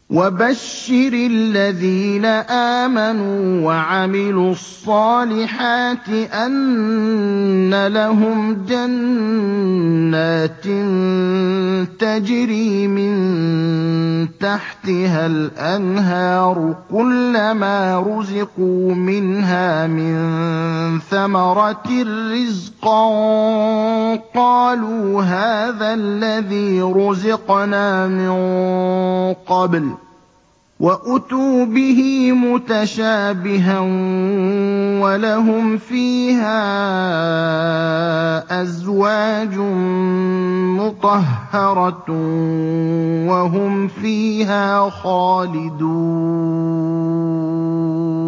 وَبَشِّرِ الَّذِينَ آمَنُوا وَعَمِلُوا الصَّالِحَاتِ أَنَّ لَهُمْ جَنَّاتٍ تَجْرِي مِن تَحْتِهَا الْأَنْهَارُ كُلَّمَا رُزِقُوا مِنْهَا مِن ثَمَرَةٍ رِّزْقًا قَالُوا هَٰذَا الَّذِي رُزِقْنَا مِن قَبْلُ ۖ وَأُتُوا بِهِ مُتَشَابِهًا وَلَهُمْ فِيهَا أَزْوَاجٌ مُّطَهَّرَةٌ وَهُمْ فِيهَا خَالِدُونَ